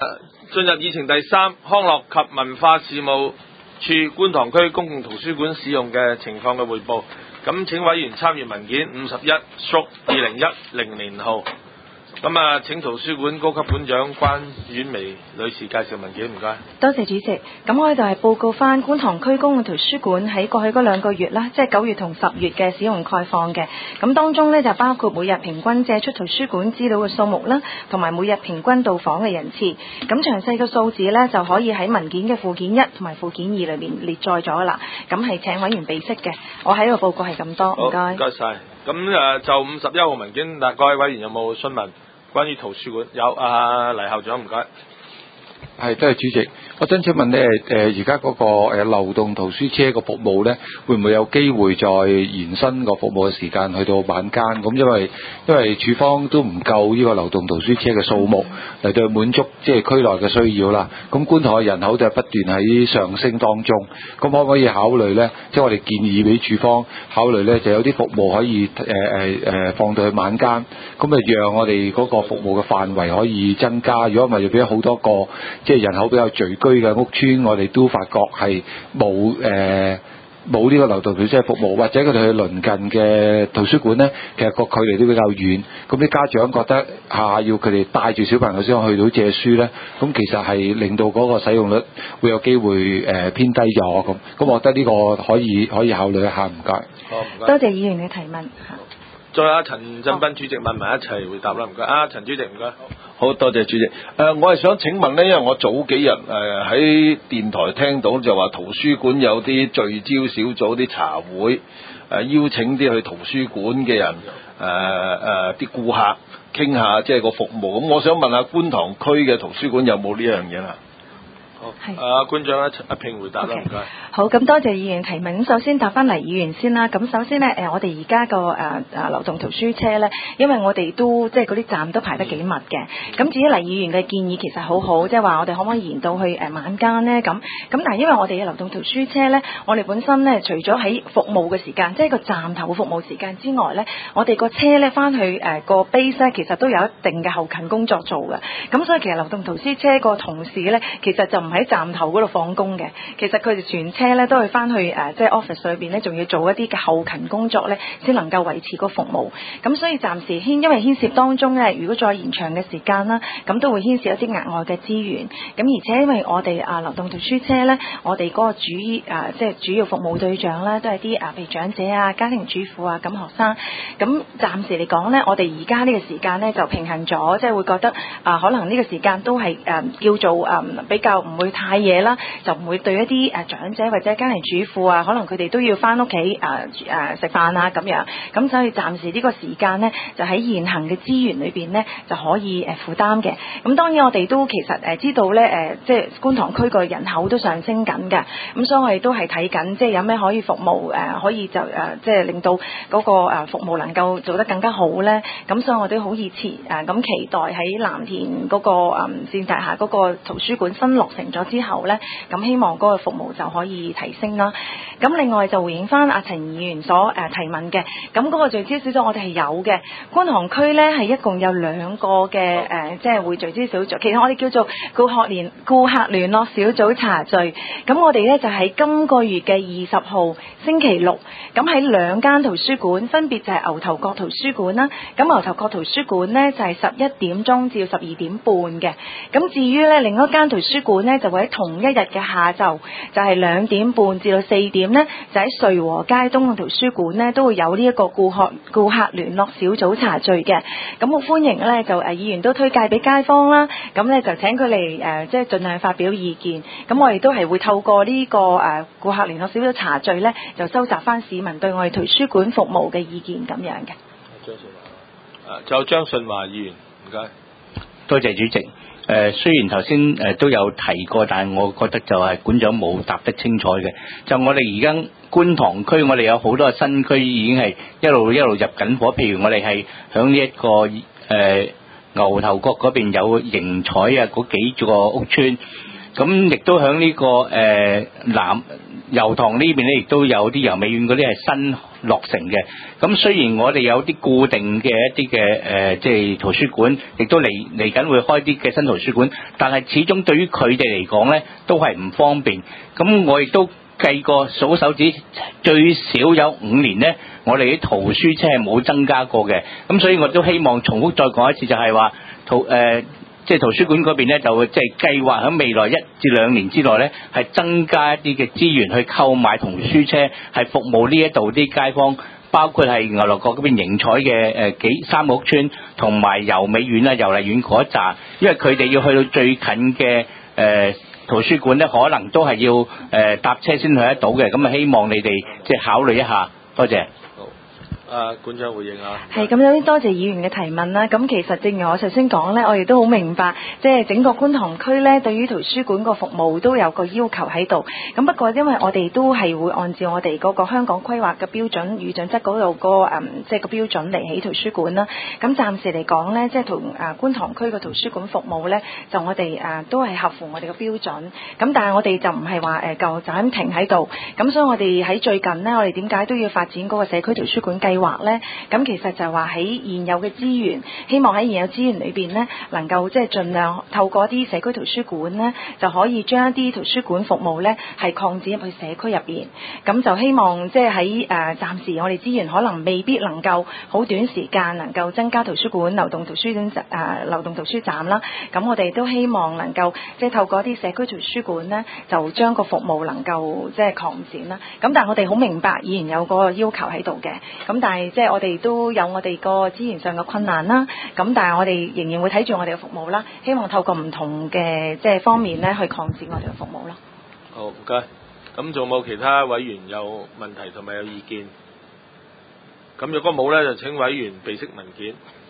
進入議程第3，康樂及文化事務處觀塘區公共圖書館使用嘅情況嘅匯報。咁請委員參閱文件51/2010年號。咁請圖書館高級館長關婉薇女士介紹文件，唔該。 多謝主席。咁我哋就係報告翻觀塘區公共圖書館喺過去嗰2個月啦，即係9月同10月嘅使用概況嘅。咁當中呢，就包括每日平均借出圖書館資料嘅數目啦，同埋每日平均到訪嘅人次。咁詳細嘅數字呢，就可以喺文件嘅附件1同埋附件2裏面列載咗啦。咁係請委員備悉嘅。我喺呢個報告係咁多，唔該。 唔該晒。咁就51號文件，各位委員有冇詢問？關於圖書館有黎校長，唔該。 係，多謝主席。我真想問咧，而家嗰個流動圖書車個服務咧，會唔會有機會再延伸個服務嘅時間去到晚間？咁因為處方都唔夠呢個流動圖書車嘅數目嚟到滿足即係區內嘅需要啦。咁觀塘嘅人口就不斷喺上升當中，咁可唔可以考慮咧？即係我哋建議俾處方考慮咧，就有啲服務可以放到去晚間，咁讓我哋嗰個服務嘅範圍可以增加。如果唔係，就俾好多個即係人口比較聚居嘅屋邨，我哋都發覺係冇呢個流動圖書車服務，或者佢哋去鄰近嘅圖書館呢，其實個距離都比較遠。咁啲家長覺得要佢哋帶住小朋友先可以去到借書呢，咁其實係令到嗰個使用率會有機會偏低咗咁。咁我覺得呢個可以考慮一下，唔該。 好，唔該。 多謝議員嘅提問。 再阿陳振彬主席問埋一齊回答啦，唔該。陳主席唔該。 好多謝主席。我係想請問呢，因為我早幾日喺電台聽到就話圖書館有啲聚焦小組啲茶會，邀請啲去圖書館嘅人啲顧客傾下即係個服務。咁我想問下觀塘區嘅圖書館有冇呢樣嘢啦？ 好，館長阿平回答啦，唔該。 好，咁多謝議員提問。首先答翻黎議員先啦。咁首先呢，我哋而家個流動圖書車呢，因為我哋都即係嗰啲站都排得幾密嘅。咁至於黎議員嘅建議其實好好，即係話我哋可唔可以延到去晚間呢？咁但係因為我哋嘅流動圖書車呢，我哋本身呢，除咗喺服務嘅時間，即係個站頭嘅服務時間之外呢，我哋個車呢翻去個 base 呢，其實都有一定嘅後勤工作做嘅。咁所以其實流動圖書車個同事呢，其實就唔喺站頭嗰度放工嘅。其實佢哋全車咧都係翻去即係 office 裏邊咧，仲要做一啲嘅後勤工作咧，先能夠維持個服務。咁所以暫時因為牽涉當中咧，如果再延長嘅時間啦，咁都會牽涉一啲額外嘅資源。咁而且因為我哋流動圖書車咧，我哋嗰個即係主要服務對象咧，都係啲譬如長者啊、家庭主婦啊、咁學生。咁暫時嚟講咧，我哋而家呢個時間咧就平衡咗，即係會覺得可能呢個時間都係叫做比較唔會太夜啦，就唔會對一啲長者或者家庭主婦啊，可能佢哋都要翻屋企食飯啊咁樣。咁所以暫時呢個時間呢，就喺現行嘅資源裏邊呢，就可以負擔嘅。咁當然我哋都其實知道呢，即係觀塘區個人口都上升緊嘅。咁所以我哋都係睇緊，即係有咩可以服務可以就即係令到嗰個服務能夠做得更加好呢。咁所以我哋好熱切咁期待喺藍田嗰個線大廈嗰個圖書館新落成咗之後呢，咁希望嗰個服務就可以提升啦。咁另外就回應翻阿陳議員所提問嘅，咁嗰個聚焦小組我哋係有嘅。觀塘區呢係一共有2個嘅即係會聚焦小組，其實我哋叫做顧客聯絡小組茶聚。咁我哋呢就喺今個月嘅20號星期六，咁喺2間圖書館，分別就係牛頭角圖書館啦。咁牛頭角圖書館呢就係11點鐘至到12點半嘅。咁至於呢另一間圖書館呢，就會喺同一日嘅下晝，就係2點半至到4點呢，就喺瑞和街東嘅圖書館呢，都會有呢一個顧客聯絡小組茶聚嘅。咁好歡迎呢，就議員都推介俾街坊啦。咁呢，就請佢嚟即係盡量發表意見。咁我哋都係會透過呢個顧客聯絡小組茶聚呢，就收集翻市民對我哋圖書館服務嘅意見咁樣嘅。 張順華，仲有張順華議員，唔該。 多謝主席。雖然頭先都有提過，但係我覺得就係館長冇答得清楚嘅。就我哋而家觀塘區，我哋有好多新區已經係一路入緊火。譬如我哋係響呢一個牛頭角嗰邊有盈彩啊嗰幾個屋邨，咁亦都響呢個油塘呢邊咧，亦都有啲油美院嗰啲係新落成嘅。咁雖然我哋有啲固定嘅一啲嘅即係圖書館，亦都嚟緊會開啲嘅新圖書館，但係始終對於佢哋嚟講咧，都係唔方便。咁我亦都計過數手指，最少有5年咧，我哋啲圖書車係冇增加過嘅。咁所以我都希望重複再講一次，就係話即係圖書館嗰邊咧，就會即係計劃喺未來1至2年之內咧，係增加一啲嘅資源去購買圖書車，係服務呢一度啲街坊，包括係牛頭角嗰邊迎彩嘅3個屋村，同埋油美苑啊、油麗苑嗰一紮，因為佢哋要去到最近嘅圖書館咧，可能都係要搭車先去得到嘅。咁啊，希望你哋即係考慮一下，多謝。 館長回應下。 係咁，有啲多謝議員嘅提問啦。咁其實正如我頭先講呢，我亦都好明白，即係整個觀塘區呢，對於圖書館個服務都有個要求喺度。咁不過因為我哋都係會按照我哋嗰個香港規劃嘅標準與準則嗰度個即係個標準嚟起圖書館啦。咁暫時嚟講呢，即係同觀塘區嘅圖書館服務呢，就我哋都係合乎我哋嘅標準。咁但係我哋就唔係話就咁停喺度。咁所以我哋喺最近呢，我哋點解都要發展嗰個社區圖書館計劃呢？咁其實就係話喺現有嘅資源，希望喺現有資源裏邊呢，能夠即係盡量透過啲社區圖書館呢，就可以將一啲圖書館服務呢係擴展入去社區入邊。咁就希望即係喺暫時我哋資源可能未必能夠好短時間能夠增加圖書館流動圖書站啦。咁我哋都希望能夠即係透過啲社區圖書館呢，就將個服務能夠即係擴展啦。咁但係我哋好明白依然有個要求喺度嘅。咁但係即係我哋都有我哋個資源上嘅困難啦。咁但係我哋仍然會睇住我哋嘅服務啦，希望透過唔同嘅即係方面咧去擴展我哋嘅服務咯。 好，唔該。咁仲有冇其他委員有問題同埋有意見？咁若果冇咧，就請委員備悉文件。